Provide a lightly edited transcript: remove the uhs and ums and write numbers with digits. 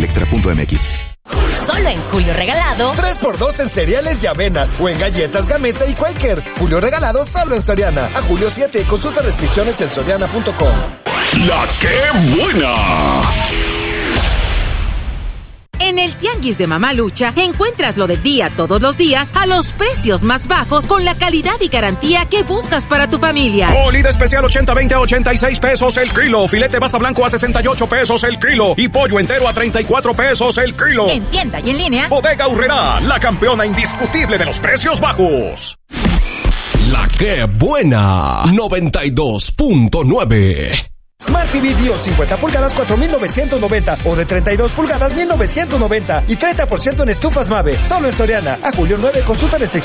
electra.mx. Solo en Julio Regalado 3x2 en cereales y avenas o en galletas Gamesa y Quaker. Julio Regalado solo en Soriana. A julio 7. Consulta restricciones en soriana.com. ¡La Qué Buena! En el Tianguis de Mamalucha encuentras lo del día todos los días a los precios más bajos con la calidad y garantía que buscas para tu familia. Molida especial 80-20 a 86 pesos el kilo. Filete basta blanco a 68 pesos el kilo. Y pollo entero a 34 pesos el kilo. En tienda y en línea. Bodega Aurrerá, la campeona indiscutible de los precios bajos. La Qué Buena 92.9. Smart TV Dios 50 pulgadas 4,990 o de 32 pulgadas 1,990 y 30% en estufas Mave. Solo en Soriana. A julio 9. Consulta restricciones.